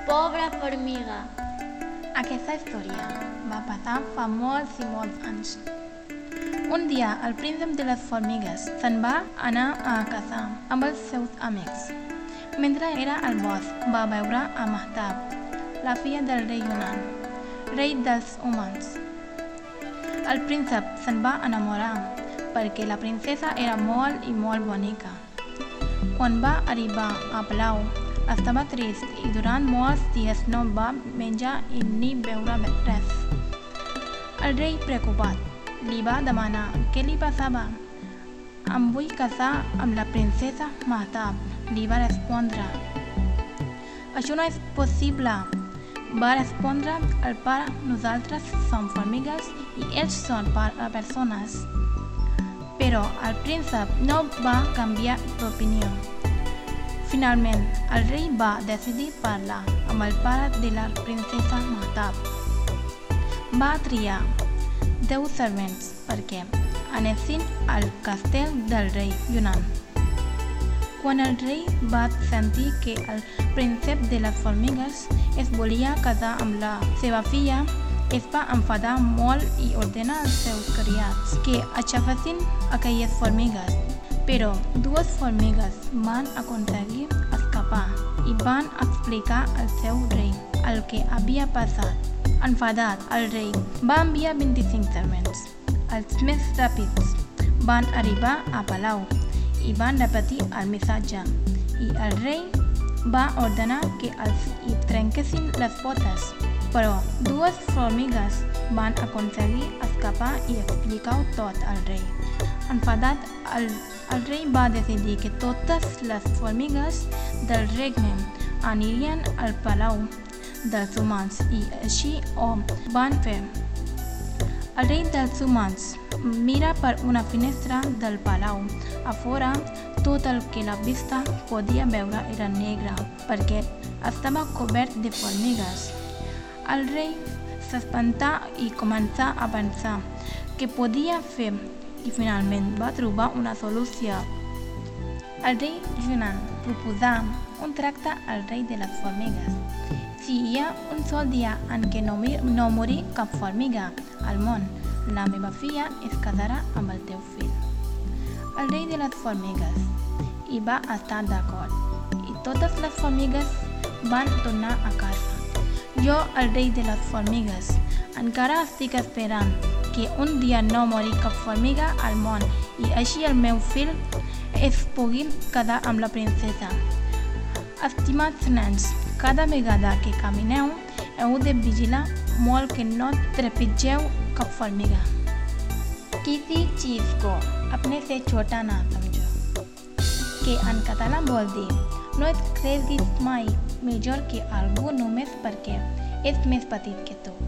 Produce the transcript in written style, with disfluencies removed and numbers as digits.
Pobra formiga. Aquesta història va passar fa molts i molts anys. Un dia el príncep de les formigues se'n va anar a caçar amb els seus amics. Mentre era al bosc va veure a Mahtab, la filla del rei Yunnan, rei dels humans. El príncep se'n va enamorar perquè la princesa era molt i molt bonica. Quan va arribar a palau, estava trist i durant molts dies no va menjar ni beure res. El rei, preocupat, li va demanar què li passava. Em vull casar amb la princesa Mahtab, li va respondre. Això no és possible, va respondre el pare. Nosaltres som formigues i ells són persones. Però el príncep no va canviar d'opinió. Finalment, el rei va decidir parlar amb el pare de la princesa Mahtab. Va triar 10 servents perquè anessin al castell del rei Yunnan. Quan el rei va sentir que el príncep de les formigues es volia casar amb la seva filla, es va enfadar molt i ordenar als seus criats que aixafessin aquelles formigues. Però 2 formigues van aconseguir escapar i van explicar al seu rei el que havia passat. Enfadat, el rei va enviar 25 servents. Els més ràpids van arribar a palau i van repetir el missatge, i el rei va ordenar que els hi trenquessin les potes. Però 2 formigues van aconseguir escapar i explicar-ho tot al rei. Enfadat, el rei va decidir que totes les formigues del regne anirien al palau dels humans i així ho van fer. El rei dels humans mira per una finestra del palau. A fora, tot el que la vista podia veure era negre perquè estava cobert de formigues. El rei s'espantà i començà a pensar què podia fer i finalment va trobar una solució. El rei Yunnan proposà un tracte al rei de les formigues. Si hi ha un sol dia en què no morí cap formiga al món, la meva filla es casarà amb el teu fill. El rei de les formigues hi va estar d'acord i totes les formigues van tornar a casa. Jo, el rei de les formigues, encara estic esperant que un dia no mori cap formiga al món i així el meu fill es pugui casar amb la princesa. Estimats nens, cada vegada que camineu heu de vigilar molt que no trepitgeu cap formiga. किसी चीज़ को अपने से छोटा ना समझो, que en català vol dir no et creguis mai millor que algú només perquè és més petit que tu.